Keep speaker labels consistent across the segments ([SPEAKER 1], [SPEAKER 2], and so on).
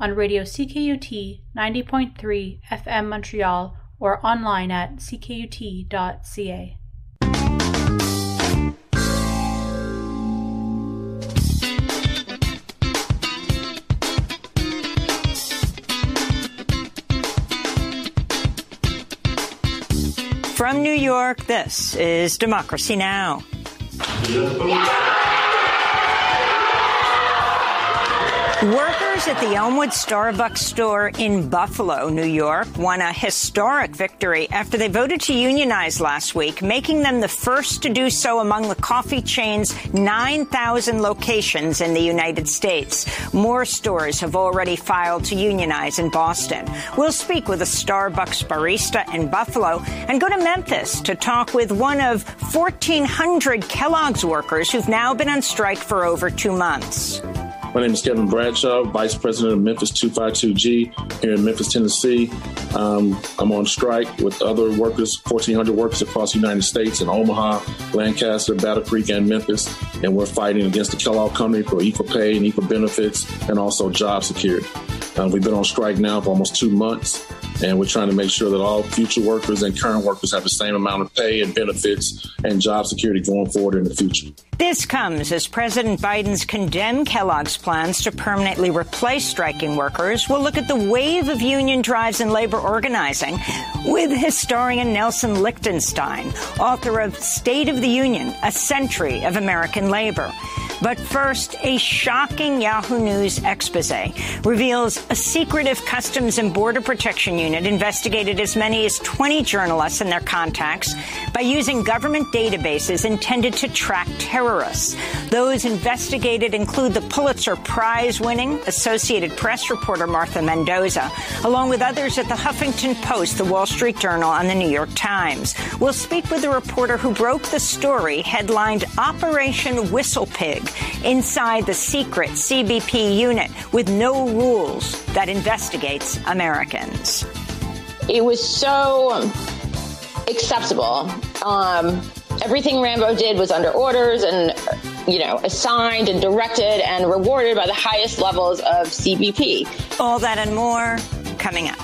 [SPEAKER 1] on radio CKUT 90.3 FM Montreal or online at ckut.ca.
[SPEAKER 2] From New York, this is Democracy Now! Workers at the Elmwood Starbucks store in Buffalo, New York, won a historic victory after they voted to unionize last week, making them the first to do so among the coffee chain's 9,000 locations in the United States. More stores have already filed to unionize in Boston. We'll speak with a Starbucks barista in Buffalo and go to Memphis to talk with one of 1,400 Kellogg's workers who've now been on strike for over 2 months.
[SPEAKER 3] My name is Kevin Bradshaw, Vice President of Memphis 252G here in Memphis, Tennessee. I'm on strike with other workers, 1,400 workers across the United States in Omaha, Lancaster, Battle Creek, and Memphis. And we're fighting against the Kellogg Company for equal pay and equal benefits and also job security. We've been on strike now for almost 2 months, and we're trying to make sure that all future workers and current workers have the same amount of pay and benefits and job security going forward in the future.
[SPEAKER 2] This comes as President Biden's condemned Kellogg's plans to permanently replace striking workers. We'll look at the wave of union drives and labor organizing with historian Nelson Lichtenstein, author of State of the Union, A Century of American Labor. But first, a shocking Yahoo News expose reveals a secretive Customs and Border Protection unit investigated as many as 20 journalists and their contacts by using government databases intended to track terrorists. Those investigated include the Pulitzer Prize-winning Associated Press reporter Martha Mendoza, along with others at the Huffington Post, the Wall Street Journal, and the New York Times. We'll speak with the reporter who broke the story headlined Operation Whistlepig, inside the secret CBP unit with no rules that investigates Americans.
[SPEAKER 4] It was so acceptable. Everything Rambo did was under orders and, assigned and directed and rewarded by the highest levels of CBP.
[SPEAKER 2] All that and more coming up.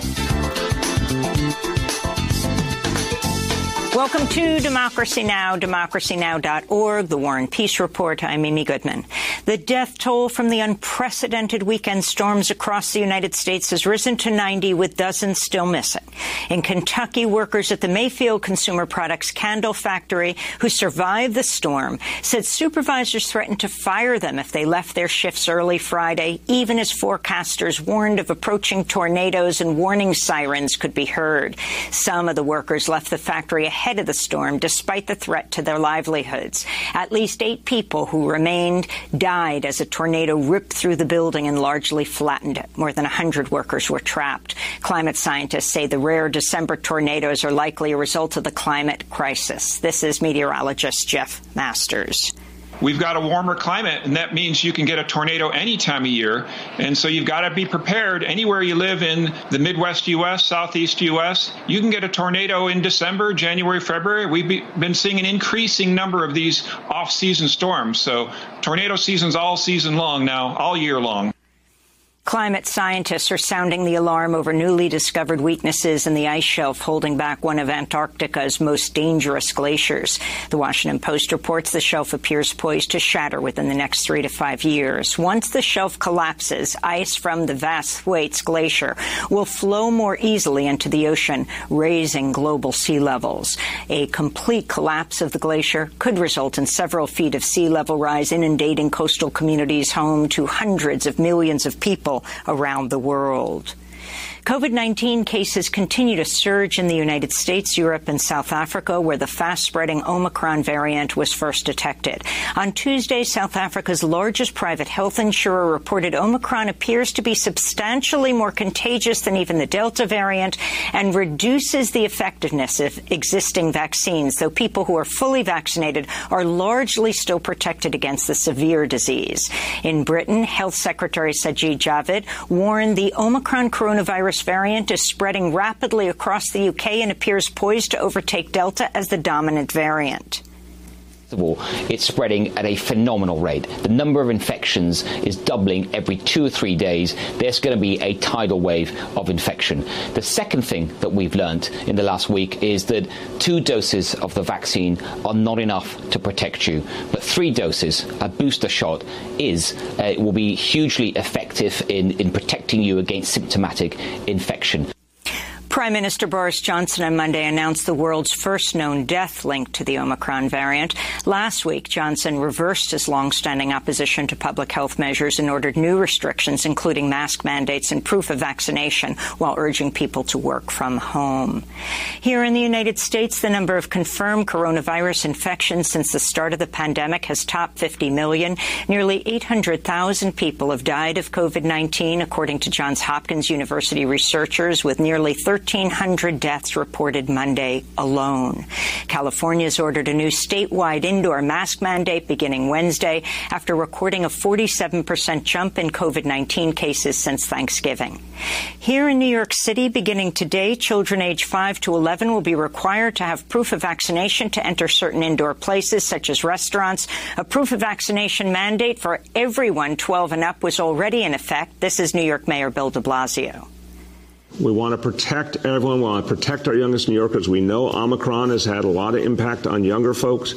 [SPEAKER 2] Welcome to Democracy Now!, democracynow.org, The War and Peace Report. I'm Amy Goodman. The death toll from the unprecedented weekend storms across the United States has risen to 90, with dozens still missing. In Kentucky, workers at the Mayfield Consumer Products candle factory who survived the storm said supervisors threatened to fire them if they left their shifts early Friday, even as forecasters warned of approaching tornadoes and warning sirens could be heard. Some of the workers left the factory ahead of the storm, despite the threat to their livelihoods. At least 8 people who remained died as a tornado ripped through the building and largely flattened it. More than 100 workers were trapped. Climate scientists say the rare December tornadoes are likely a result of the climate crisis. This is meteorologist Jeff Masters.
[SPEAKER 5] We've got a warmer climate, and that means you can get a tornado any time of year. And so you've got to be prepared. Anywhere you live in the Midwest U.S., Southeast U.S., you can get a tornado in December, January, February. We've been seeing an increasing number of these off-season storms. So tornado season's all season long now, all year long.
[SPEAKER 2] Climate scientists are sounding the alarm over newly discovered weaknesses in the ice shelf holding back one of Antarctica's most dangerous glaciers. The Washington Post reports the shelf appears poised to shatter within the next 3 to 5 years. Once the shelf collapses, ice from the vast Thwaites Glacier will flow more easily into the ocean, raising global sea levels. A complete collapse of the glacier could result in several feet of sea level rise, inundating coastal communities home to hundreds of millions of people around the world. COVID-19 cases continue to surge in the United States, Europe, and South Africa, where the fast-spreading Omicron variant was first detected. On Tuesday, South Africa's largest private health insurer reported Omicron appears to be substantially more contagious than even the Delta variant and reduces the effectiveness of existing vaccines, though people who are fully vaccinated are largely still protected against the severe disease. In Britain, Health Secretary Sajid Javid warned the Omicron coronavirus variant is spreading rapidly across the UK and appears poised to overtake Delta as the dominant variant.
[SPEAKER 6] First of all, it's spreading at a phenomenal rate. The number of infections is doubling every 2 or 3 days. There's going to be a tidal wave of infection. The second thing that we've learned in the last week is that 2 doses of the vaccine are not enough to protect you, but 3 doses, a booster shot, will be hugely effective in protecting you against symptomatic infection.
[SPEAKER 2] Prime Minister Boris Johnson on Monday announced the world's first known death linked to the Omicron variant. Last week, Johnson reversed his long-standing opposition to public health measures and ordered new restrictions, including mask mandates and proof of vaccination, while urging people to work from home. Here in the United States, the number of confirmed coronavirus infections since the start of the pandemic has topped 50 million. Nearly 800,000 people have died of COVID-19, according to Johns Hopkins University researchers, with nearly 1,300 deaths reported Monday alone. California's ordered a new statewide indoor mask mandate beginning Wednesday after recording a 47% jump in COVID-19 cases since Thanksgiving. Here in New York City, beginning today, children aged 5 to 11 will be required to have proof of vaccination to enter certain indoor places, such as restaurants. A proof of vaccination mandate for everyone 12 and up was already in effect. This is New York Mayor Bill de Blasio.
[SPEAKER 7] We want to protect everyone. We want to protect our youngest New Yorkers. We know Omicron has had a lot of impact on younger folks.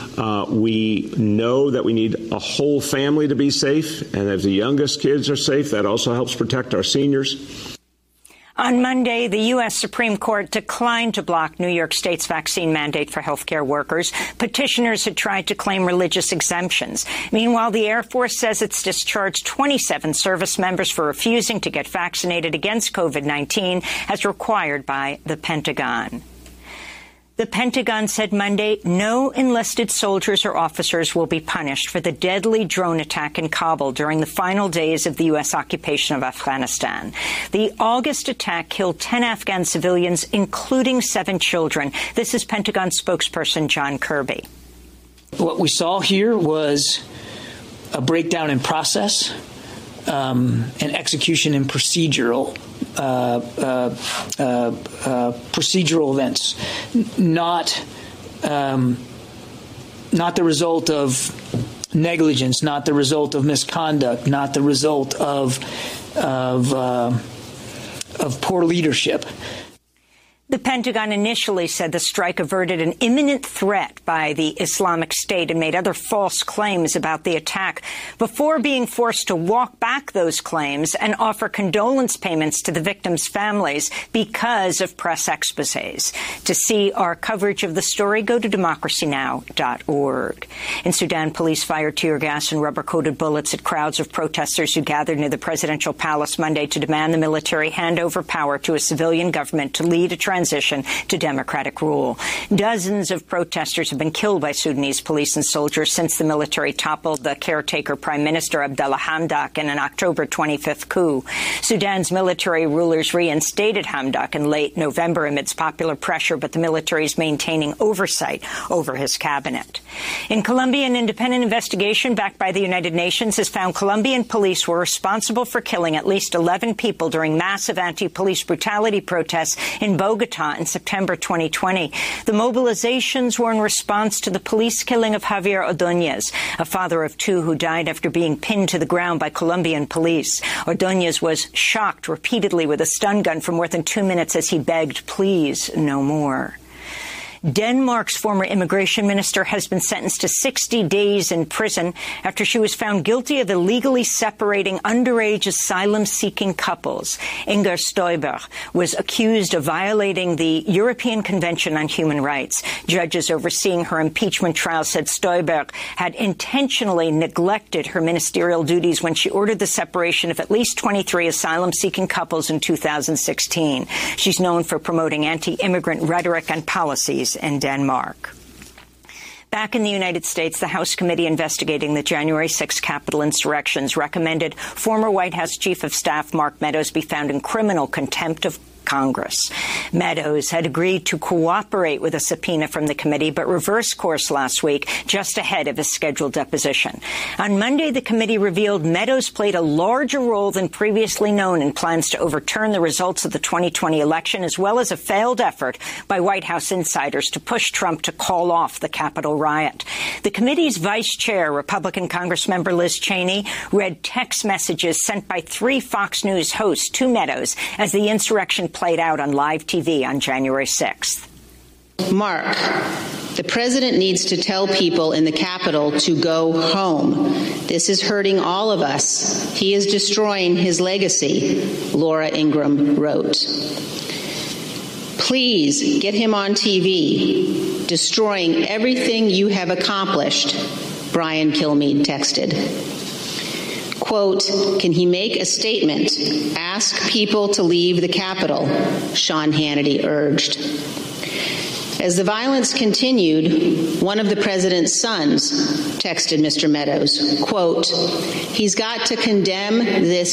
[SPEAKER 7] We know that we need a whole family to be safe. And if the youngest kids are safe, that also helps protect our seniors.
[SPEAKER 2] On Monday, the U.S. Supreme Court declined to block New York State's vaccine mandate for healthcare workers. Petitioners had tried to claim religious exemptions. Meanwhile, the Air Force says it's discharged 27 service members for refusing to get vaccinated against COVID-19 as required by the Pentagon. The Pentagon said Monday no enlisted soldiers or officers will be punished for the deadly drone attack in Kabul during the final days of the U.S. occupation of Afghanistan. The August attack killed 10 Afghan civilians, including 7 children. This is Pentagon spokesperson John Kirby.
[SPEAKER 8] What we saw here was a breakdown in process and execution in procedural events, not the result of negligence, not the result of misconduct, not the result of poor leadership.
[SPEAKER 2] The Pentagon initially said the strike averted an imminent threat by the Islamic State and made other false claims about the attack before being forced to walk back those claims and offer condolence payments to the victims' families because of press exposés. To see our coverage of the story, go to democracynow.org. In Sudan, police fired tear gas and rubber-coated bullets at crowds of protesters who gathered near the presidential palace Monday to demand the military hand over power to a civilian government to lead a transition to democratic rule. Dozens of protesters have been killed by Sudanese police and soldiers since the military toppled the caretaker Prime Minister Abdallah Hamdok in an October 25th coup. Sudan's military rulers reinstated Hamdok in late November amidst popular pressure, but the military is maintaining oversight over his cabinet. In Colombia, an independent investigation backed by the United Nations has found Colombian police were responsible for killing at least 11 people during massive anti-police brutality protests in Bogota in September 2020. The mobilizations were in response to the police killing of Javier Ordóñez, a father of 2 who died after being pinned to the ground by Colombian police. Ordóñez was shocked repeatedly with a stun gun for more than 2 minutes as he begged, "Please, no more." Denmark's former immigration minister has been sentenced to 60 days in prison after she was found guilty of illegally separating underage asylum-seeking couples. Inger Støjberg was accused of violating the European Convention on Human Rights. Judges overseeing her impeachment trial said Støjberg had intentionally neglected her ministerial duties when she ordered the separation of at least 23 asylum-seeking couples in 2016. She's known for promoting anti-immigrant rhetoric and policies in Denmark. Back in the United States, the House committee investigating the January 6 Capitol insurrections recommended former White House Chief of Staff Mark Meadows be found in criminal contempt of Congress. Meadows had agreed to cooperate with a subpoena from the committee, but reversed course last week just ahead of his scheduled deposition. On Monday, the committee revealed Meadows played a larger role than previously known in plans to overturn the results of the 2020 election, as well as a failed effort by White House insiders to push Trump to call off the Capitol riot. The committee's vice chair, Republican Congressmember Liz Cheney, read text messages sent by 3 Fox News hosts to Meadows as the insurrection played out on live TV on January 6th.
[SPEAKER 9] Mark, the president needs to tell people in the Capitol to go home. This is hurting all of us. He is destroying his legacy, Laura Ingraham wrote. Please get him on TV. Destroying everything you have accomplished, Brian Kilmeade texted. Quote, can he make a statement? Ask people to leave the Capitol, Sean Hannity urged. As the violence continued, one of the president's sons texted Mr. Meadows, quote, he's got to condemn this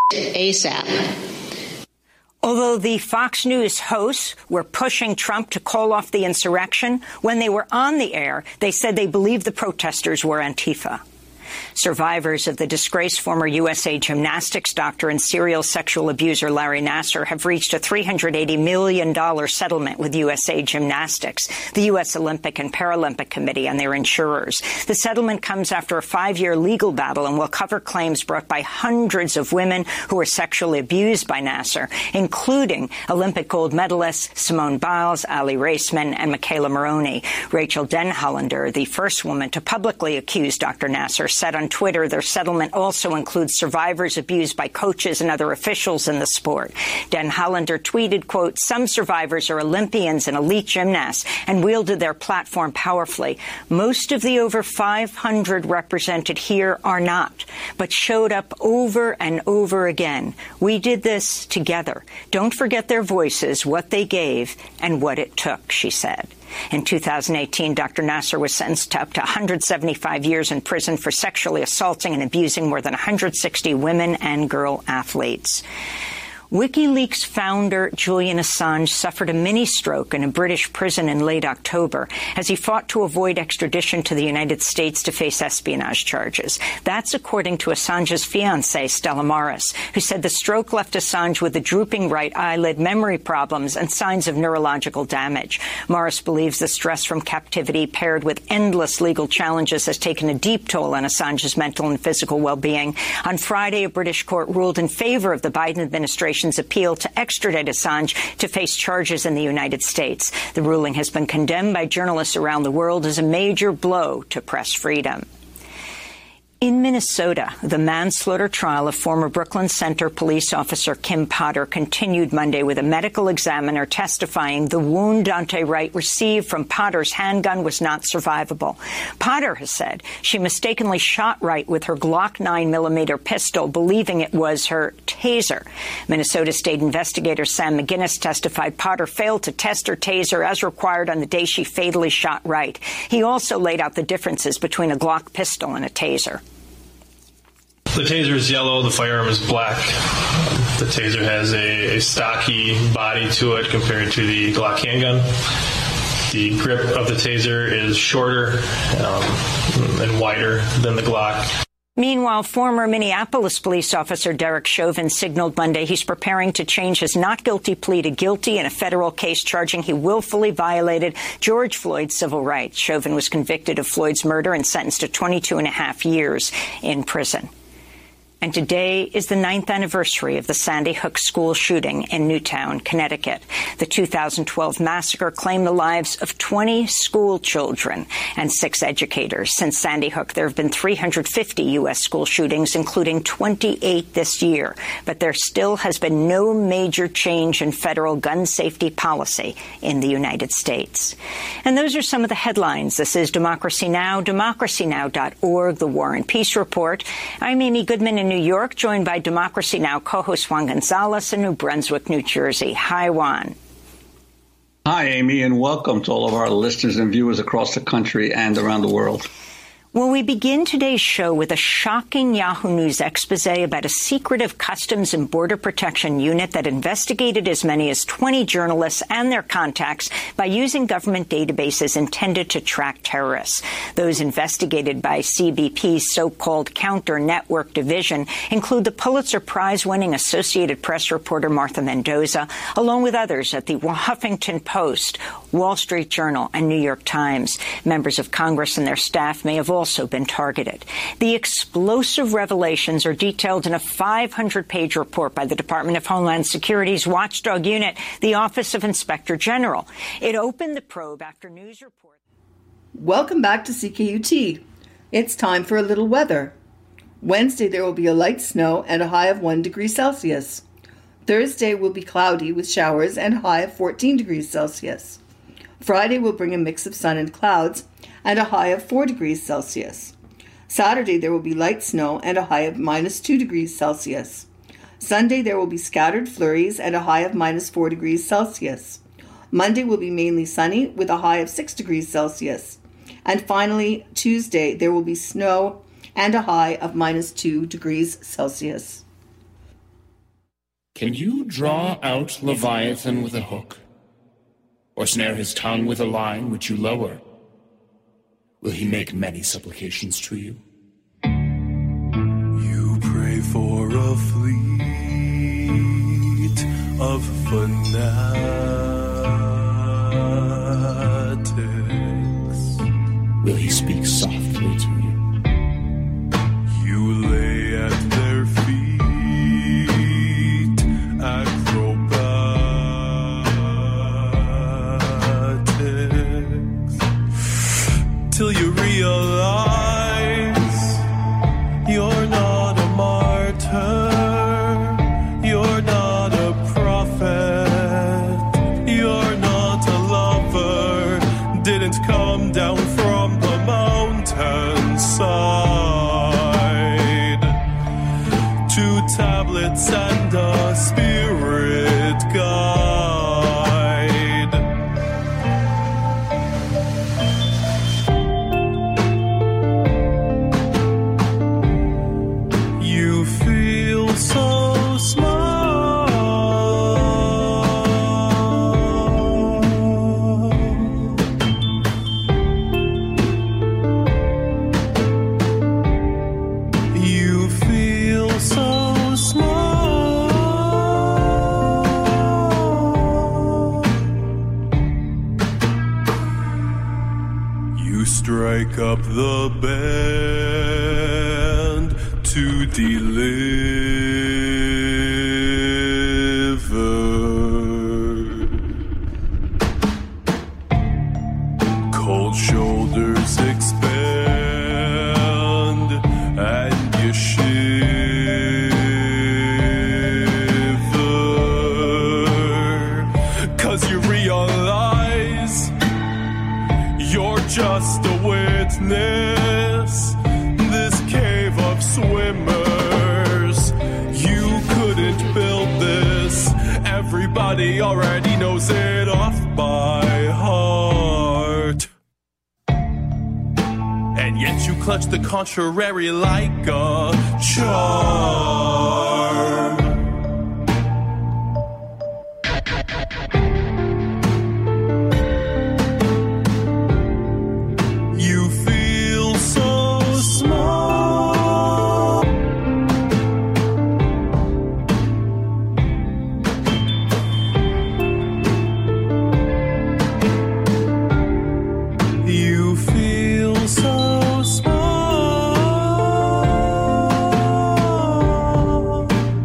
[SPEAKER 9] ASAP.
[SPEAKER 2] Although the Fox News hosts were pushing Trump to call off the insurrection, when they were on the air, they said they believed the protesters were Antifa. Survivors of the disgraced former USA gymnastics doctor and serial sexual abuser Larry Nassar have reached a $380 million settlement with USA Gymnastics, the U.S. Olympic and Paralympic Committee, and their insurers. The settlement comes after a 5-year legal battle and will cover claims brought by hundreds of women who were sexually abused by Nassar, including Olympic gold medalists Simone Biles, Ali Raceman, and Michaela Maroney. Rachel Denhollander, the first woman to publicly accuse Dr. Nassar, said on Twitter their settlement also includes survivors abused by coaches and other officials in the sport. Denhollander tweeted, quote, some survivors are Olympians and elite gymnasts and wielded their platform powerfully. Most of the over 500 represented here are not, but showed up over and over again. We did this together. Don't forget their voices, what they gave, and what it took, she said. In 2018, Dr. Nassar was sentenced to up to 175 years in prison for sexually assaulting and abusing more than 160 women and girl athletes. WikiLeaks founder Julian Assange suffered a mini-stroke in a British prison in late October as he fought to avoid extradition to the United States to face espionage charges. That's according to Assange's fiancée, Stella Morris, who said the stroke left Assange with a drooping right eyelid, memory problems, and signs of neurological damage. Morris believes the stress from captivity paired with endless legal challenges has taken a deep toll on Assange's mental and physical well-being. On Friday, a British court ruled in favor of the Biden administration appeal to extradite Assange to face charges in the United States. The ruling has been condemned by journalists around the world as a major blow to press freedom. In Minnesota, the manslaughter trial of former Brooklyn Center police officer Kim Potter continued Monday with a medical examiner testifying the wound Daunte Wright received from Potter's handgun was not survivable. Potter has said she mistakenly shot Wright with her Glock 9mm pistol, believing it was her taser. Minnesota State investigator Sam McGinnis testified Potter failed to test her taser as required on the day she fatally shot Wright. He also laid out the differences between a Glock pistol and a taser.
[SPEAKER 10] The taser is yellow, the firearm is black. The taser has a stocky body to it compared to the Glock handgun. The grip of the taser is shorter and wider than the Glock.
[SPEAKER 2] Meanwhile, former Minneapolis police officer Derek Chauvin signaled Monday he's preparing to change his not guilty plea to guilty in a federal case charging he willfully violated George Floyd's civil rights. Chauvin was convicted of Floyd's murder and sentenced to 22.5 years in prison. And today is the 9th anniversary of the Sandy Hook school shooting in Newtown, Connecticut. The 2012 massacre claimed the lives of 20 school children and 6 educators. Since Sandy Hook, there have been 350 U.S. school shootings, including 28 this year. But there still has been no major change in federal gun safety policy in the United States. And those are some of the headlines. This is Democracy Now!, democracynow.org, The War and Peace Report. I'm Amy Goodman in New York, joined by Democracy Now! Co-host Juan Gonzalez in New Brunswick, New Jersey. Hi, Juan.
[SPEAKER 11] Hi, Amy, and welcome to all of our listeners and viewers across the country and around the world.
[SPEAKER 2] Well, we begin today's show with a shocking Yahoo News expose about a secretive Customs and Border Protection unit that investigated as many as 20 journalists and their contacts by using government databases intended to track terrorists. Those investigated by CBP's so-called counter-network division include the Pulitzer Prize-winning Associated Press reporter Martha Mendoza, along with others at the Huffington Post, Wall Street Journal, and New York Times. Members of Congress and their staff may have also been targeted. The explosive revelations are detailed in a 500-page report by the Department of Homeland Security's watchdog unit, the Office of Inspector General. It opened the probe after news reports.
[SPEAKER 11] Welcome back to CKUT. It's time for a little weather. Wednesday there will be a light snow and a high of 1 degree Celsius. Thursday will be cloudy with showers and a high of 14 degrees Celsius. Friday will bring a mix of sun and clouds and a high of 4 degrees Celsius. Saturday there will be light snow and a high of -2 degrees Celsius. Sunday there will be scattered flurries and a high of -4 degrees Celsius. Monday will be mainly sunny with a high of 6 degrees Celsius. And finally, Tuesday there will be snow and a high of -2 degrees Celsius.
[SPEAKER 12] Can you draw out Leviathan with a hook, or snare his tongue with a line which you lower? Will he make many supplications to you?
[SPEAKER 13] You pray for a fleet of fanatics.
[SPEAKER 12] Will he speak softly to you?
[SPEAKER 13] You lay at their feet acrobatics till you realize you're not a martyr, you're not a prophet, you're not a lover, didn't come down from the mountainside. 2 tablets and a spirit guide. You feel so small. You feel so small. You strike up the band to deliver. Cold shoulders expand and you shiver, 'cause you realize you're just a witness. This cave of swimmers, you couldn't build this. Everybody already knows it off by heart. And yet you clutch the contrary like a charm. You feel so small. You feel so small.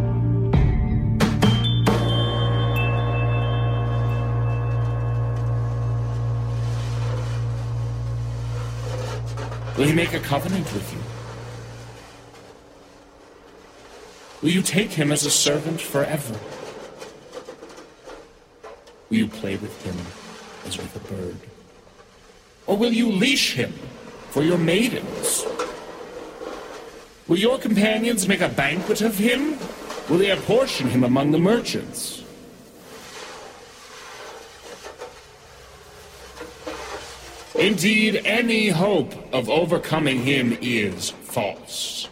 [SPEAKER 12] Will he make a covenant with you? Will you take him as a servant forever? Will you play with him as with a bird? Or will you leash him for your maidens? Will your companions make a banquet of him? Will they apportion him among the merchants? Indeed, any hope of overcoming him is false.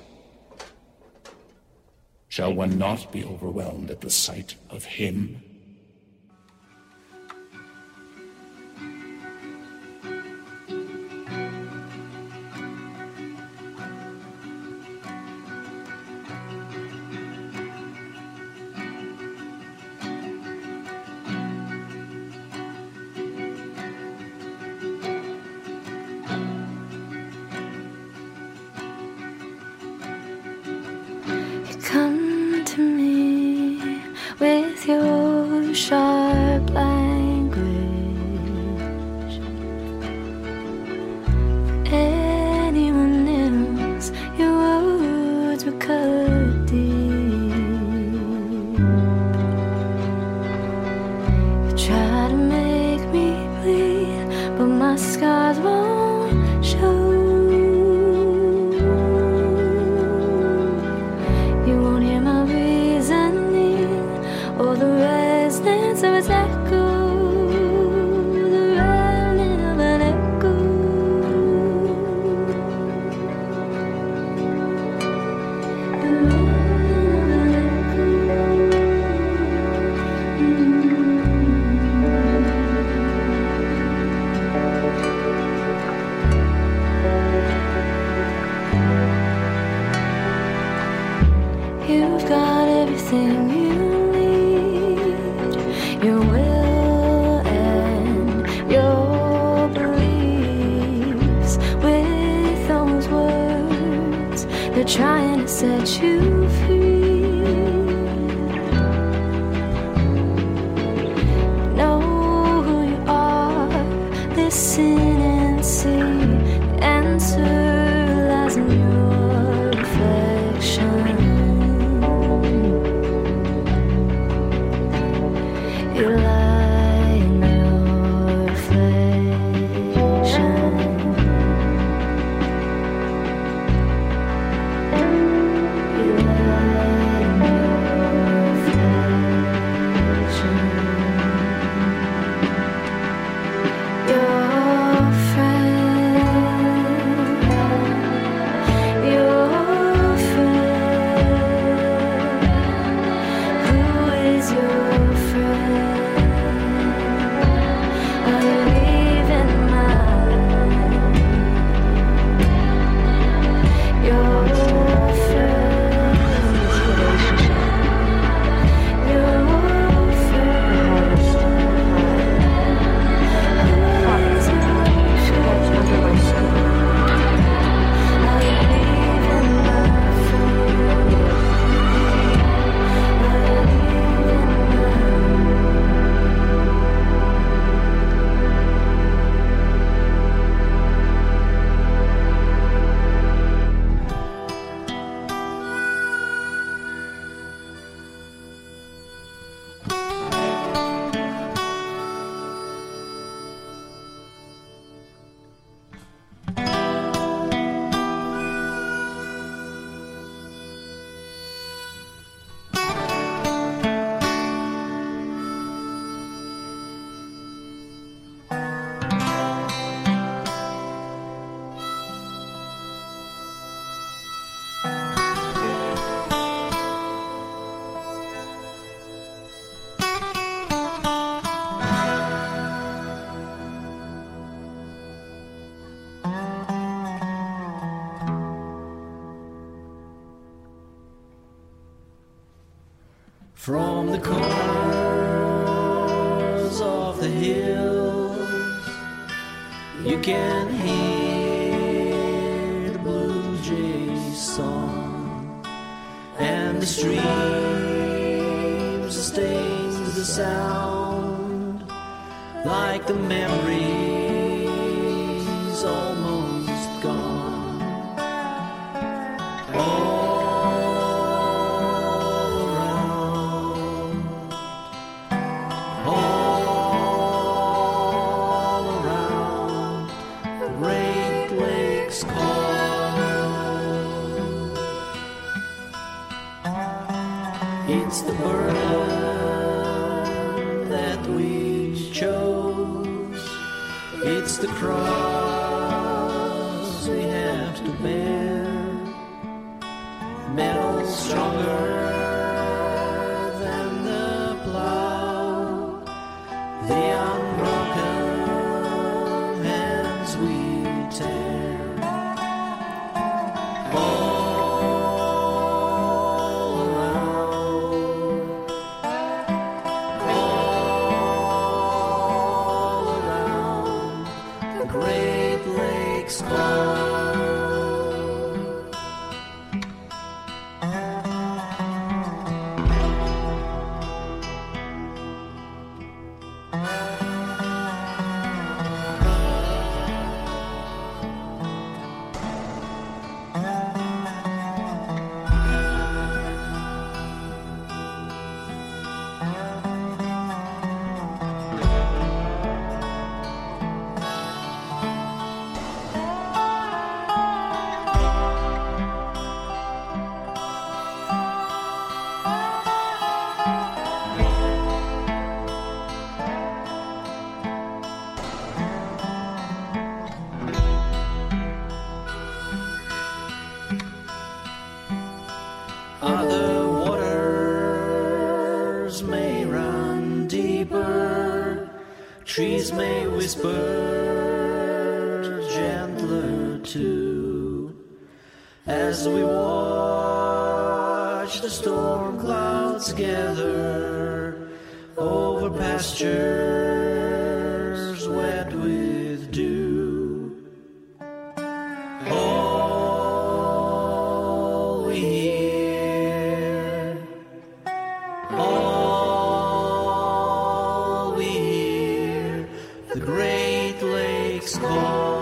[SPEAKER 12] Shall one not be overwhelmed at the sight of him?
[SPEAKER 14] Come to me with your sharp language. For anyone else, your words would cut deep. You try to make me bleed, but my scars won't show. Or the resonance of its echo, the rolling of an echo. The rolling of an echo. You've got everything you your will and your beliefs. With those words, they're trying to set you free. Know who you are, listen and see. The answer lies in your reflection. You lie in your reflection. You lie in your reflection. Your friend, your friend. Who is your friend?
[SPEAKER 15] From the corners of the hills, you can hear the blue jay's song, and the streams sustains the sound, like the memories almost gone. It's the burden that we chose. It's the cross Rivers may run deeper, trees may whisper gentler too, as we watch the storm clouds gather over pastures wet with dew. All we hear, all we hear, the Great Lakes call.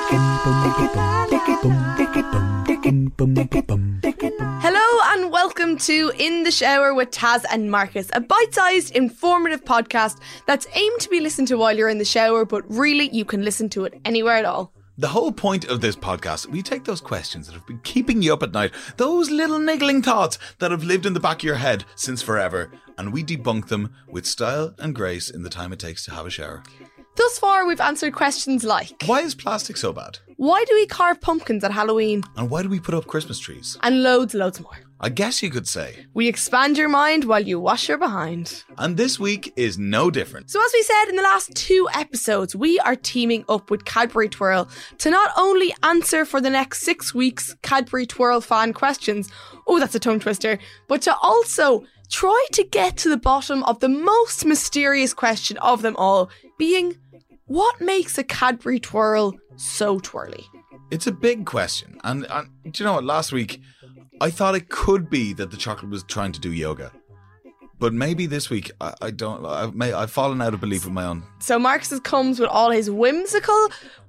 [SPEAKER 16] Hello and welcome to In the Shower with Taz and Marcus, a bite-sized, informative podcast that's aimed to be listened to while you're in the shower, but really you can listen to it anywhere at all.
[SPEAKER 17] The whole point of this podcast, we take those questions that have been keeping you up at night, those little niggling thoughts that have lived in the back of your head since forever, and we debunk them with style and grace in the time it takes to have a shower.
[SPEAKER 16] Thus far, we've answered questions like...
[SPEAKER 17] Why is plastic so bad?
[SPEAKER 16] Why do we carve pumpkins at Halloween?
[SPEAKER 17] And why do we put up Christmas trees?
[SPEAKER 16] And loads more.
[SPEAKER 17] I guess you could say.
[SPEAKER 16] We expand your mind while you wash your behind.
[SPEAKER 17] And this week is no different.
[SPEAKER 16] So as we said in the last 2 episodes, we are teaming up with Cadbury Twirl to not only answer for the next 6 weeks Cadbury Twirl fan questions, oh that's a tongue twister, but to also try to get to the bottom of the most mysterious question of them all, being what makes a Cadbury Twirl so twirly?
[SPEAKER 17] It's a big question. And do you know what, last week I thought it could be that the chocolate was trying to do yoga. But maybe this week, I've fallen out of belief with my own.
[SPEAKER 16] So Marcus comes with all his whimsical,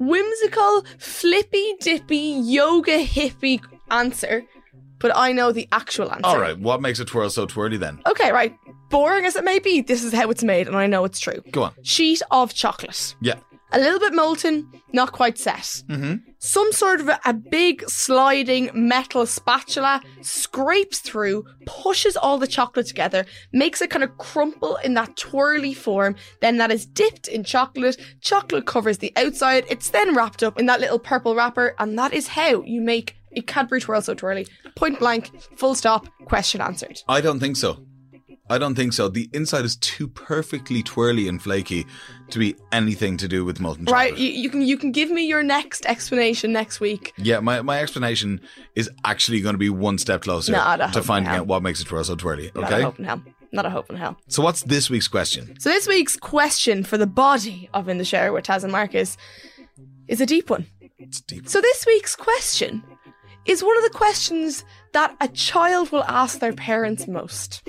[SPEAKER 16] flippy-dippy, yoga hippie answer. But I know the actual answer.
[SPEAKER 17] All right, what makes a twirl so twirly then?
[SPEAKER 16] Okay, right. Boring as it may be, this is how it's made, and I know it's true.
[SPEAKER 17] Go on.
[SPEAKER 16] Sheet of chocolate.
[SPEAKER 17] Yeah.
[SPEAKER 16] A little bit molten, not quite set.
[SPEAKER 17] Mm-hmm.
[SPEAKER 16] Some sort of a big sliding metal spatula scrapes through, pushes all the chocolate together, makes it kind of crumple in that twirly form. Then that is dipped in chocolate. Chocolate covers the outside. It's then wrapped up in that little purple wrapper, and that is how you make a Cadbury Twirl so twirly. Point blank, full stop, question answered.
[SPEAKER 17] I don't think so. The inside is too perfectly twirly and flaky to be anything to do with molten chocolate.
[SPEAKER 16] Right, you can give me your next explanation next week.
[SPEAKER 17] Yeah, my explanation is actually going to be one step closer to finding out what makes a twirl so twirly. Okay?
[SPEAKER 16] Not a hope in hell.
[SPEAKER 17] So what's this week's question?
[SPEAKER 16] So this week's question for the body of In the Shower with Taz and Marcus is a deep one.
[SPEAKER 17] It's deep.
[SPEAKER 16] So this week's question is one of the questions that a child will ask their parents most.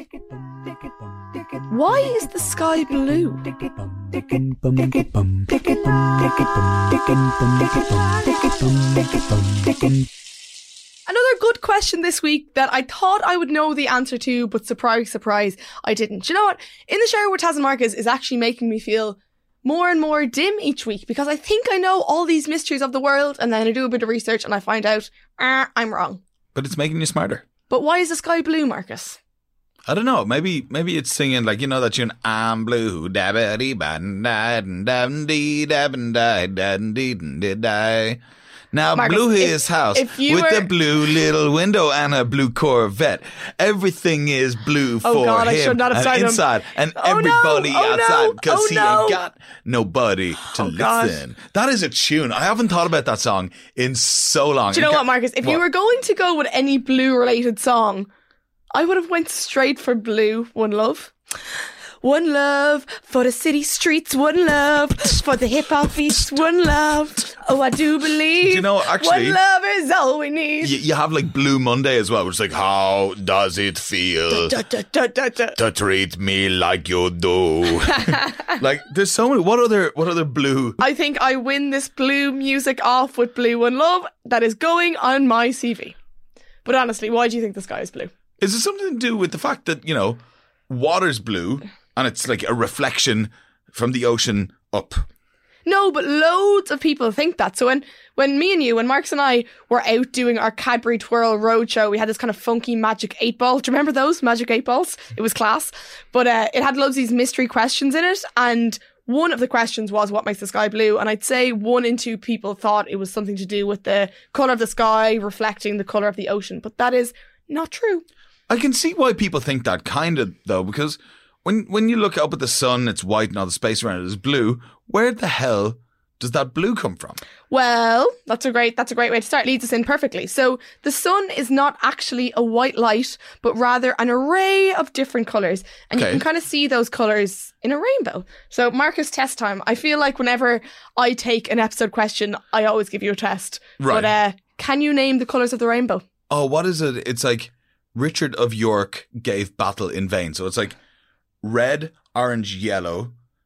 [SPEAKER 16] Why is the sky blue? Another good question this week that I thought I would know the answer to, but surprise, surprise, I didn't. You know what? In the Shower with Taz and Marcus is actually making me feel more and more dim each week because I think I know all these mysteries of the world, and then I do a bit of research and I find out I'm wrong.
[SPEAKER 17] But it's making you smarter.
[SPEAKER 16] But why is the sky blue, Marcus?
[SPEAKER 17] I don't know. Maybe it's singing like, you know that tune, I'm blue, Now
[SPEAKER 16] Marcus,
[SPEAKER 17] blue his house with a blue little window and a blue Corvette. Everything is blue for
[SPEAKER 16] God,
[SPEAKER 17] him
[SPEAKER 16] I should not have
[SPEAKER 17] and
[SPEAKER 16] started
[SPEAKER 17] inside and everybody outside because he ain't got nobody to listen. That is a tune. I haven't thought about that song in so long.
[SPEAKER 16] Do you know what, Marcus? If you were going to go with any blue related song, I would have went straight for Blue, One Love. One love for the city streets, one love for the hip hop beats, one love. Oh, I do believe.
[SPEAKER 17] You know, actually,
[SPEAKER 16] one love is all we need.
[SPEAKER 17] You have like Blue Monday as well, which is like, how does it feel to treat me like you do? Like, there's so many. What other blue?
[SPEAKER 16] I think I win this blue music off with Blue One Love. That is going on my CV. But honestly, why do you think the sky is blue?
[SPEAKER 17] Is it something to do with the fact that, you know, water's blue? And it's like a reflection from the ocean up.
[SPEAKER 16] No, but loads of people think that. So when me and you, when Marcus and I were out doing our Cadbury Twirl roadshow, we had this kind of funky magic 8-ball. Do you remember those magic 8-balls? It was class. But it had loads of these mystery questions in it. And one of the questions was, what makes the sky blue? And I'd say 1 in 2 people thought it was something to do with the colour of the sky reflecting the colour of the ocean. But that is not true.
[SPEAKER 17] I can see why people think that kind of, though, because when you look up at the sun, it's white and all the space around it is blue. Where the hell does that blue come from?
[SPEAKER 16] Well, that's a great way to start. Leads us in perfectly. So the sun is not actually a white light, but rather an array of different colours. And you can kind of see those colours in a rainbow. So Marcus, test time. I feel like whenever I take an episode question, I always give you a test.
[SPEAKER 17] Right.
[SPEAKER 16] But can you name the colours of the rainbow?
[SPEAKER 17] Oh, what is it? It's like Richard of York gave battle in vain. So it's like red, orange, yellow,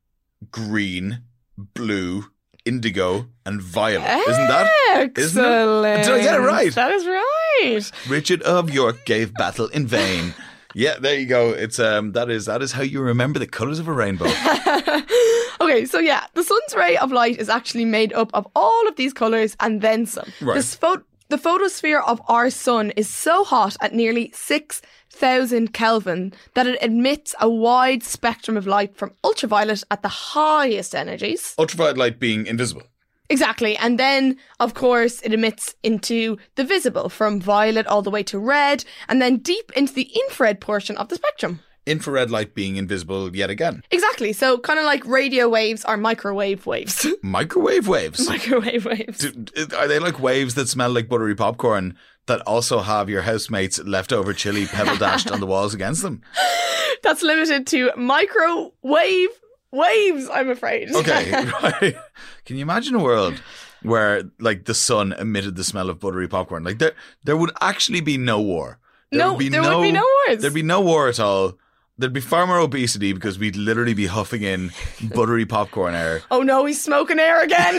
[SPEAKER 17] green, blue, indigo, and violet. Isn't that?
[SPEAKER 16] Excellent.
[SPEAKER 17] Did I get it right?
[SPEAKER 16] That is right. right.
[SPEAKER 17] Richard of York gave battle in vain. Yeah, there you go. It's that is how you remember the colours of a rainbow.
[SPEAKER 16] Okay, so yeah, the sun's ray of light is actually made up of all of these colours and then some.
[SPEAKER 17] Right.
[SPEAKER 16] The photosphere of our sun is so hot at nearly 6,000 Kelvin that it emits a wide spectrum of light from ultraviolet at the highest energies.
[SPEAKER 17] Ultraviolet light being invisible.
[SPEAKER 16] Exactly. And then, of course, it emits into the visible from violet all the way to red and then deep into the infrared portion of the spectrum.
[SPEAKER 17] Infrared light being invisible yet again.
[SPEAKER 16] Exactly. So kind of like radio waves are microwave waves.
[SPEAKER 17] Microwave waves?
[SPEAKER 16] Microwave waves.
[SPEAKER 17] Are they like waves that smell like buttery popcorn that also have your housemates' leftover chili pebble dashed on the walls against them?
[SPEAKER 16] That's limited to microwave waves, I'm afraid.
[SPEAKER 17] Okay, right. Can you imagine a world where like the sun emitted the smell of buttery popcorn? Like there would actually be no war.
[SPEAKER 16] There would be no wars.
[SPEAKER 17] There'd be no war at all. There'd be far more obesity because we'd literally be huffing in buttery popcorn air.
[SPEAKER 16] Oh no, he's smoking air again.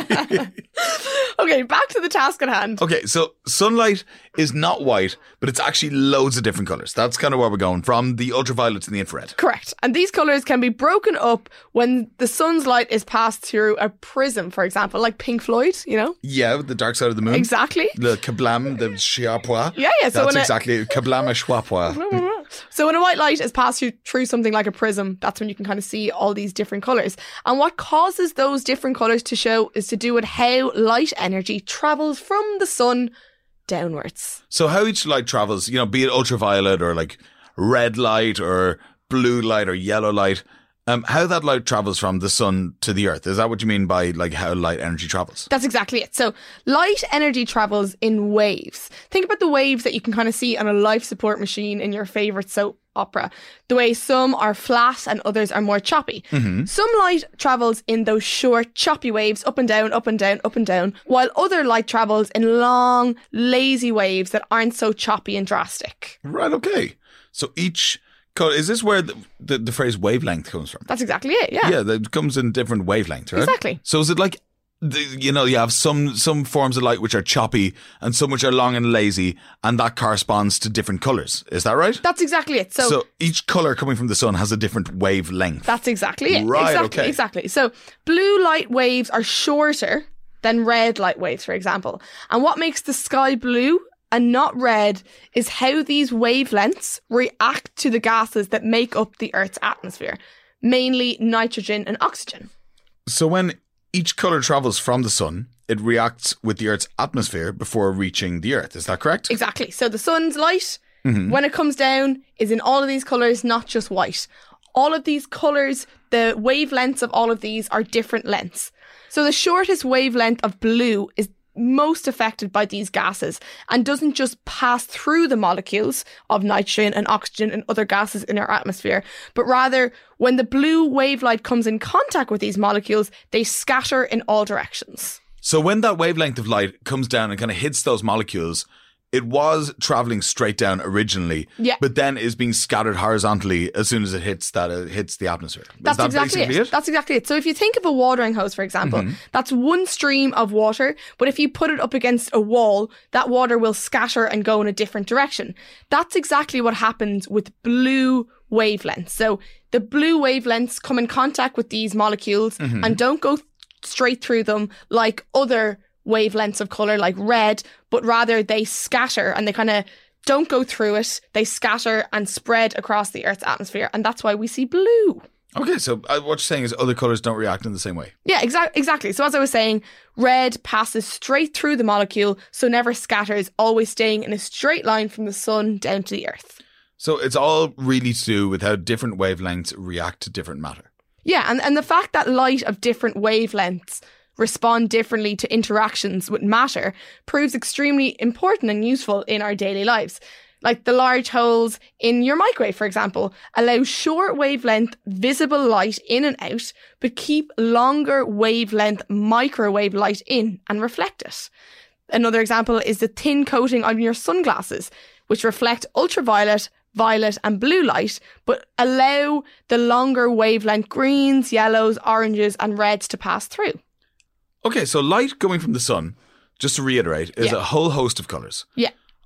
[SPEAKER 16] Okay, back to the task at hand.
[SPEAKER 17] Okay, so sunlight is not white, but it's actually loads of different colours. That's kind of where we're going, from the ultraviolet to the infrared.
[SPEAKER 16] Correct. And these colours can be broken up when the sun's light is passed through a prism, for example, like Pink Floyd, you know?
[SPEAKER 17] Yeah, with the dark side of the moon.
[SPEAKER 16] Exactly.
[SPEAKER 17] The kablam, the chiapois.
[SPEAKER 16] Yeah. So
[SPEAKER 17] that's exactly kablam a chiapois.
[SPEAKER 16] So when a white light is passed through something like a prism, that's when you can kind of see all these different colours. And what causes those different colours to show is to do with how light energy travels from the sun downwards.
[SPEAKER 17] So how each light travels, be it ultraviolet or like red light or blue light or yellow light, how that light travels from the sun to the earth. Is that what you mean by like how light energy travels?
[SPEAKER 16] That's exactly it. So light energy travels in waves. Think about the waves that you can kind of see on a life support machine in your favourite soap opera. The way some are flat and others are more choppy.
[SPEAKER 17] Mm-hmm.
[SPEAKER 16] Some light travels in those short, choppy waves, up and down, up and down, up and down, while other light travels in long, lazy waves that aren't so choppy and drastic.
[SPEAKER 17] Right, okay. So each... Is this where the phrase wavelength comes from?
[SPEAKER 16] That's exactly it, yeah.
[SPEAKER 17] Yeah, it comes in different wavelengths, right?
[SPEAKER 16] Exactly.
[SPEAKER 17] So is it like, you have some forms of light which are choppy and some which are long and lazy, and that corresponds to different colours. Is that right?
[SPEAKER 16] That's exactly it.
[SPEAKER 17] So each colour coming from the sun has a different wavelength.
[SPEAKER 16] That's exactly it.
[SPEAKER 17] Right,
[SPEAKER 16] Exactly. So blue light waves are shorter than red light waves, for example. And what makes the sky blue and not red is how these wavelengths react to the gases that make up the Earth's atmosphere, mainly nitrogen and oxygen.
[SPEAKER 17] So when each colour travels from the sun, it reacts with the Earth's atmosphere before reaching the Earth. Is that correct?
[SPEAKER 16] Exactly. So the sun's light, when it comes down, is in all of these colours, not just white. All of these colours, the wavelengths of all of these are different lengths. So the shortest wavelength of blue is most affected by these gases and doesn't just pass through the molecules of nitrogen and oxygen and other gases in our atmosphere, but rather when the blue wave light comes in contact with these molecules, they scatter in all directions.
[SPEAKER 17] So when that wavelength of light comes down and kind of hits those molecules, it was traveling straight down originally, but then is being scattered horizontally as soon as it hits the atmosphere.
[SPEAKER 16] That's exactly it. That's exactly it. So if you think of a watering hose, for example, that's one stream of water, but if you put it up against a wall, that water will scatter and go in a different direction. That's exactly what happens with blue wavelengths. So the blue wavelengths come in contact with these molecules and don't go straight through them like other wavelengths of colour like red, but rather they scatter and they kind of don't go through it. They scatter and spread across the Earth's atmosphere, and that's why we see blue.
[SPEAKER 17] Okay, so what you're saying is other colours don't react in the same way.
[SPEAKER 16] Yeah, exactly. So as I was saying, red passes straight through the molecule, so never scatters, always staying in a straight line from the sun down to the Earth.
[SPEAKER 17] So it's all really to do with how different wavelengths react to different matter.
[SPEAKER 16] Yeah, and the fact that light of different wavelengths respond differently to interactions with matter proves extremely important and useful in our daily lives. Like the large holes in your microwave, for example, allow short wavelength visible light in and out, but keep longer wavelength microwave light in and reflect it. Another example is the thin coating on your sunglasses, which reflect ultraviolet, violet and blue light, but allow the longer wavelength greens, yellows, oranges and reds to pass through.
[SPEAKER 17] Okay, so light coming from the sun, just to reiterate, is a whole host of colours.
[SPEAKER 16] Yeah.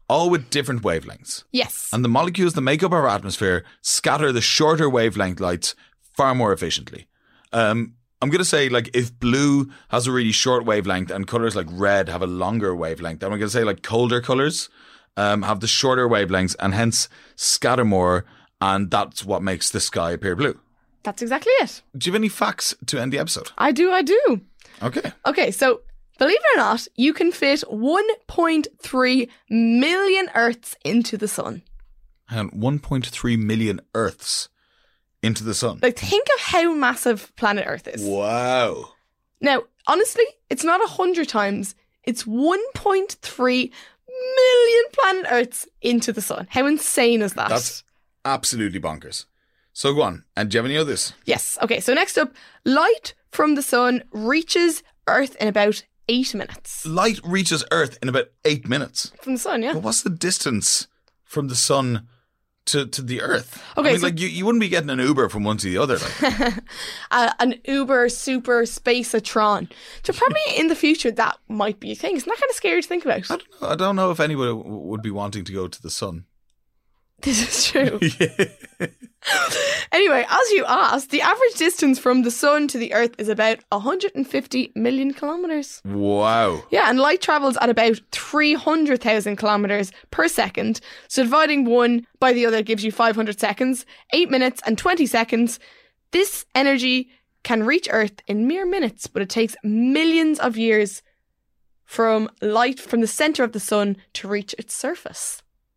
[SPEAKER 17] all with different wavelengths.
[SPEAKER 16] Yes.
[SPEAKER 17] And the molecules that make up our atmosphere scatter the shorter wavelength lights far more efficiently. I'm going to say, like, if blue has a really short wavelength and colours like red have a longer wavelength, then I'm going to say, like, colder colours have the shorter wavelengths and hence scatter more, and that's what makes the sky appear blue.
[SPEAKER 16] That's exactly it.
[SPEAKER 17] Do you have any facts to end the episode?
[SPEAKER 16] I do.
[SPEAKER 17] Okay.
[SPEAKER 16] Okay, so believe it or not, you can fit 1.3 million Earths into the sun.
[SPEAKER 17] Hang on, 1.3 million Earths into the sun.
[SPEAKER 16] Like, think of how massive planet Earth is.
[SPEAKER 17] Wow.
[SPEAKER 16] Now, honestly, it's not 100 times. It's 1.3 million planet Earths into the sun. How insane is that?
[SPEAKER 17] That's absolutely bonkers. So go on. And do you have any others?
[SPEAKER 16] Yes. Okay, so next up, light from the sun reaches Earth in about 8 minutes.
[SPEAKER 17] Light reaches Earth in about 8 minutes.
[SPEAKER 16] From the sun, yeah.
[SPEAKER 17] But what's the distance from the sun to the Earth?
[SPEAKER 16] Okay,
[SPEAKER 17] I mean,
[SPEAKER 16] so
[SPEAKER 17] like, you wouldn't be getting an Uber from one to the other. Like.
[SPEAKER 16] An Uber super space-a-tron. So probably in the future that might be a thing. Isn't that kind of scary to think about?
[SPEAKER 17] I don't know if anybody would be wanting to go to the sun.
[SPEAKER 16] This is true. Anyway, as you asked, the average distance from the sun to the Earth is about 150 million kilometres.
[SPEAKER 17] Wow.
[SPEAKER 16] Yeah, and light travels at about 300,000 kilometres per second. So dividing one by the other gives you 500 seconds, 8 minutes and 20 seconds. This energy can reach Earth in mere minutes, but it takes millions of years from light from the centre of the sun to reach its surface.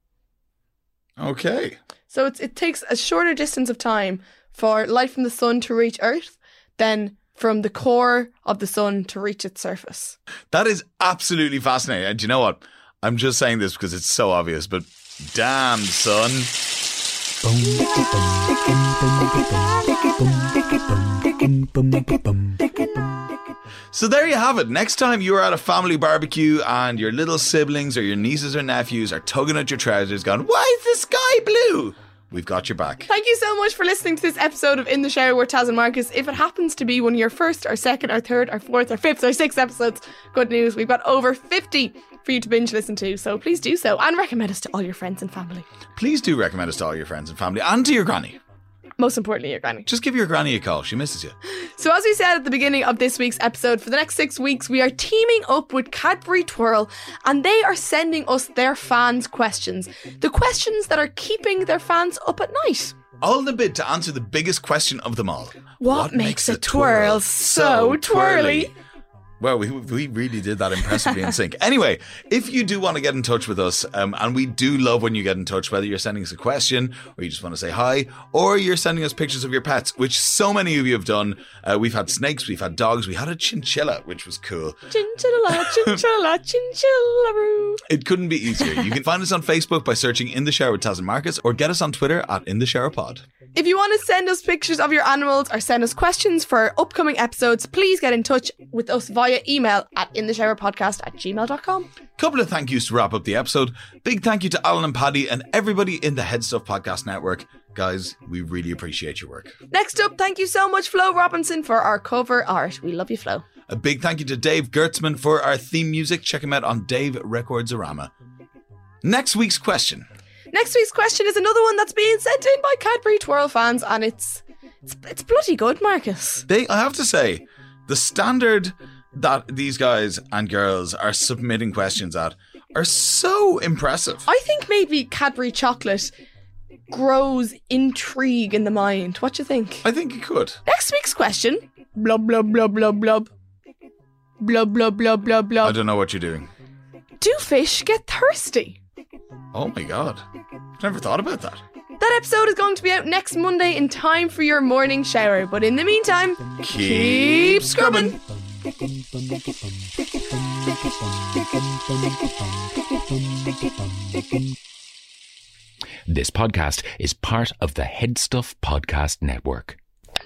[SPEAKER 17] Okay.
[SPEAKER 16] So it takes a shorter distance of time for light from the sun to reach Earth than from the core of the sun to reach its surface.
[SPEAKER 17] That is absolutely fascinating. And do you know what? I'm just saying this because it's so obvious, but damn, son. So there you have it. Next time you are at a family barbecue and your little siblings or your nieces or nephews are tugging at your trousers going, why is the sky blue? We've got your back.
[SPEAKER 16] Thank you so much for listening to this episode of In the Shower with Taz and Marcus. If it happens to be one of your first or second or third or fourth or fifth or sixth episodes, good news, we've got over 50 for you to binge listen to, so please do so and recommend us to all your friends and family.
[SPEAKER 17] Please do recommend us to all your friends and family and to your granny.
[SPEAKER 16] Most importantly, your granny.
[SPEAKER 17] Just give your granny a call. She misses you.
[SPEAKER 16] So as we said at the beginning of this week's episode, for the next 6 weeks, we are teaming up with Cadbury Twirl and they are sending us their fans' questions. The questions that are keeping their fans up at night.
[SPEAKER 17] All in the bid to answer the biggest question of them all.
[SPEAKER 16] What makes a twirl so twirly?
[SPEAKER 17] Well, we really did that impressively in sync. Anyway, if you do want to get in touch with us, and we do love when you get in touch, whether you're sending us a question or you just want to say hi, or you're sending us pictures of your pets, which so many of you have done. We've had snakes, we've had dogs, we had a chinchilla, which was cool.
[SPEAKER 16] Chinchilla, chinchilla, chinchilla.
[SPEAKER 17] It couldn't be easier. You can find us on Facebook by searching In the Shower with Taz and Marcus, or get us on Twitter at In the Shower Pod.
[SPEAKER 16] If you want to send us pictures of your animals or send us questions for upcoming episodes, please get in touch with us via email at intheshowerpodcast@gmail.com.
[SPEAKER 17] Couple of thank yous to wrap up the episode. Big thank you to Alan and Paddy and everybody in the Head Stuff Podcast Network. Guys, we really appreciate your work.
[SPEAKER 16] Next up, thank you so much, Flo Robinson, for our cover art. We love you, Flo.
[SPEAKER 17] A big thank you to Dave Gertzman for our theme music. Check him out on Dave Recordsorama. Next week's question.
[SPEAKER 16] Next week's question is another one that's being sent in by Cadbury Twirl fans, and it's bloody good, Marcus.
[SPEAKER 17] I have to say, the standard that these guys and girls are submitting questions at are so impressive.
[SPEAKER 16] I think maybe Cadbury chocolate grows intrigue in the mind. What do you think?
[SPEAKER 17] I think it could.
[SPEAKER 16] Next week's question. Blub, blub, blub, blub, blub. Blub, blub, blub, blub, blub.
[SPEAKER 17] I don't know what you're doing.
[SPEAKER 16] Do fish get thirsty?
[SPEAKER 17] Oh my God. I've never thought about that.
[SPEAKER 16] That episode is going to be out next Monday in time for your morning shower. But in the meantime, keep scrubbing.
[SPEAKER 18] This podcast is part of the Head Stuff Podcast Network.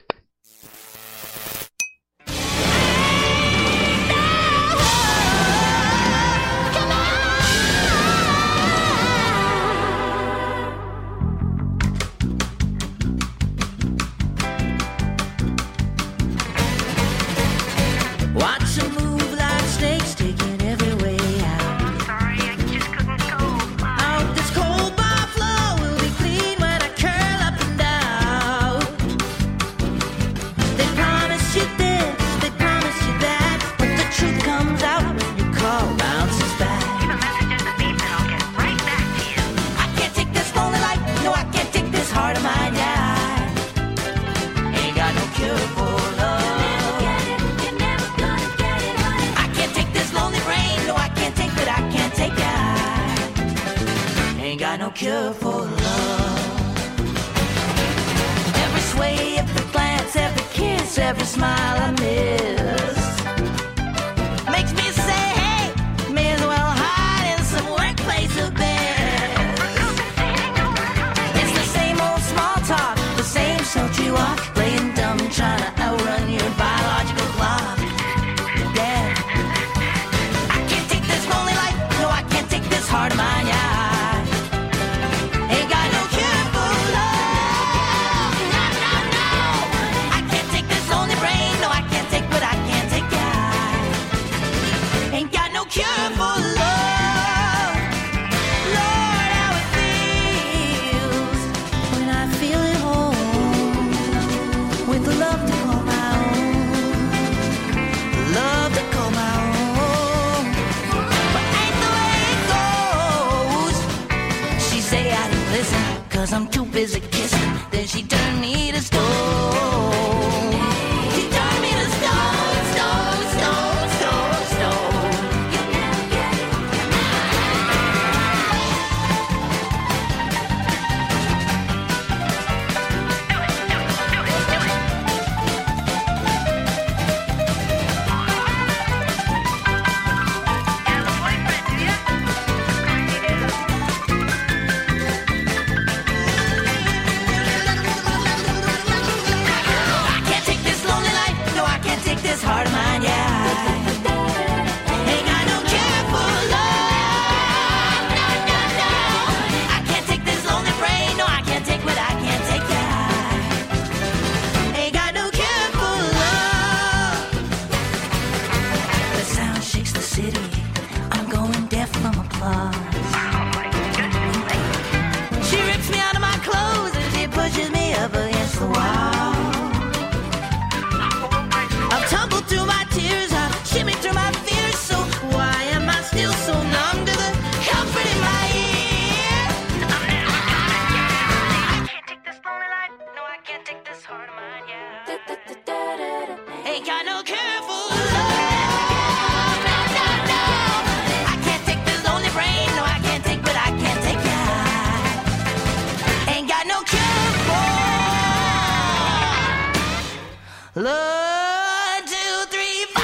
[SPEAKER 15] Watch them move like snakes, taking every way out. Sorry, I just couldn't go. cure for love. Every sway, every glance, every kiss, every smile I miss makes me say, hey, may as well hide in some workplace abyss. It's the same old small talk, the same sultry walk, playing dumb, trying to outrun your biological clock. Yeah, I can't take this lonely life, no, I can't take this heart of mine, yeah. Ain't got no cure for love, no, no, no. I can't take this lonely brain, no, I can't take what I can't take, yeah. Ain't got no cure for love. Lord, how it feels when I feel at home with love to call my own, love to call my own. But ain't the way it goes. She say I didn't listen, 'cause I'm too busy kissing. Then she turned me to stone. She turned me to stone, stone, stone, stone, stone. I can't take this lonely life, no, I can't take this heart of mine, yeah. Ain't got no cure for love, no, no, no. I can't take this lonely brain, no, I can't take what I can't take, yeah. Ain't got no cure for love. The sound shakes the city, I'm going deaf from applause. She rips me out of my clothes and she pushes me up against the wall. I've tumbled through my tears, I've shimmied through my fears. So why am I still so numb to the comfort in my ear? I can't take this lonely life, no, I can't take this heart of mine, yeah. Ain't got no cure for love, no, no, no. I can't take this lonely brain, no, I can't take what I can't take, yeah. Ain't got no cure for love. 1, 2, 3, 4.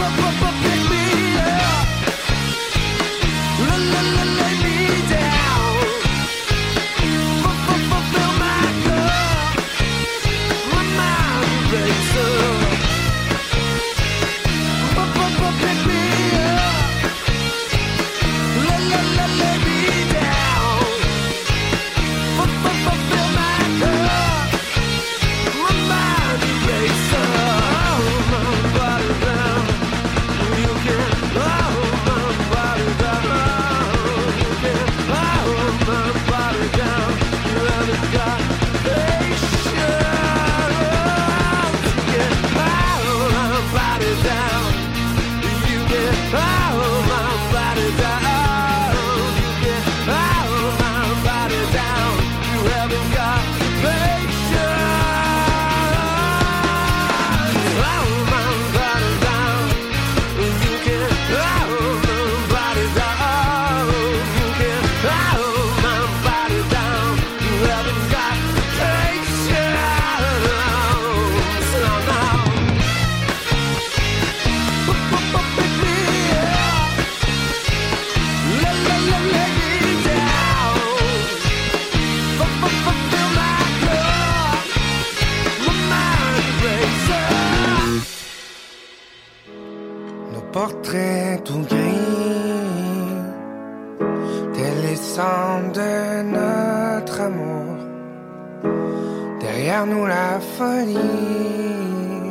[SPEAKER 19] portrait tout gris, tel les cendres de notre amour. Derrière nous la folie,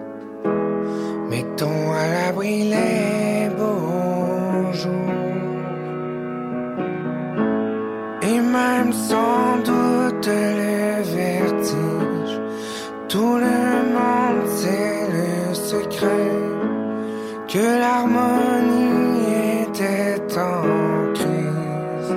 [SPEAKER 19] mettons à l'abri les beaux jours. Et même sans doute le vertige, tout le monde sait le secret, que l'harmonie était en crise.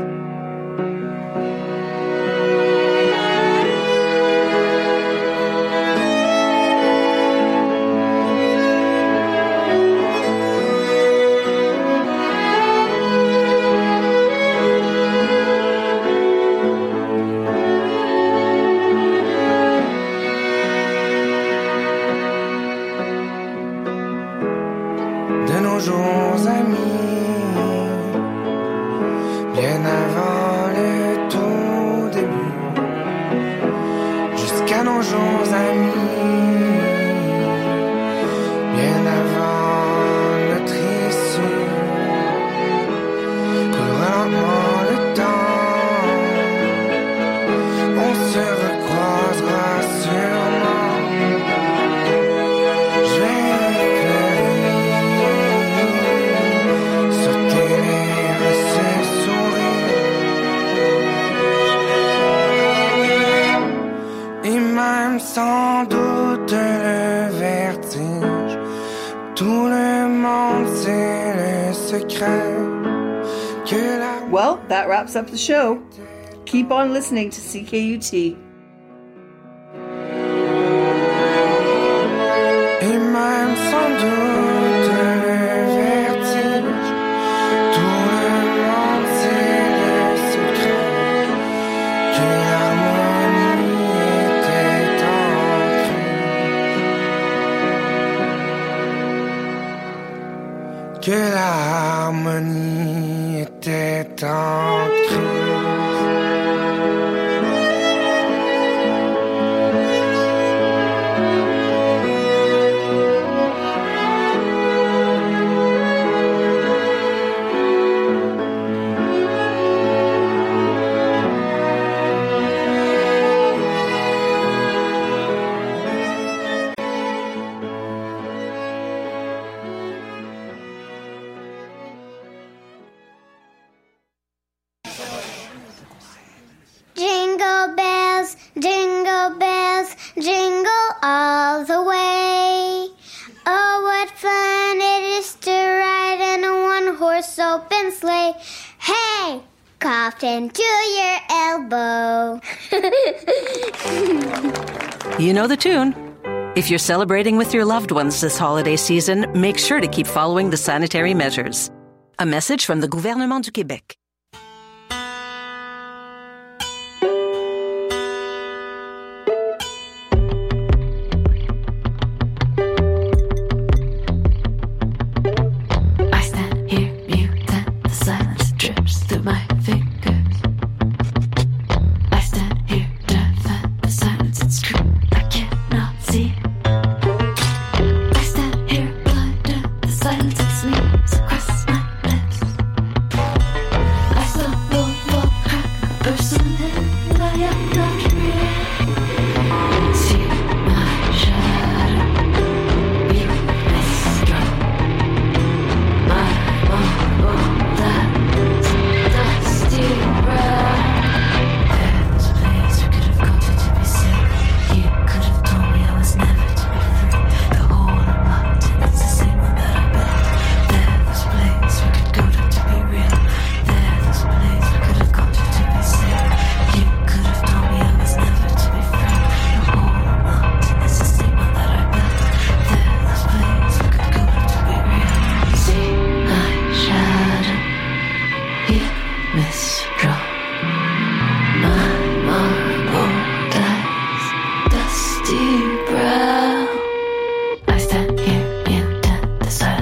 [SPEAKER 19] Jours amis, bien avant le tout début, jusqu'à nos jours amis, bien avant notre issue, coulera lentement le temps, on se recroisera sûrement. Je vais sans doute le vertige, tout le monde sait le secret que la...
[SPEAKER 11] Well, that wraps up the show. Keep on listening to CKUT.
[SPEAKER 19] Et même sans doute le vertige, tout le monde sait le secret que l'harmonie que l'harmonie était en crise.
[SPEAKER 20] Jingle bells, jingle all the way. Oh, what fun it is to ride in a one-horse open sleigh. Hey, cough into your elbow.
[SPEAKER 21] You know the tune. If you're celebrating with your loved ones this holiday season, make sure to keep following the sanitary measures. A message from the Gouvernement du Québec.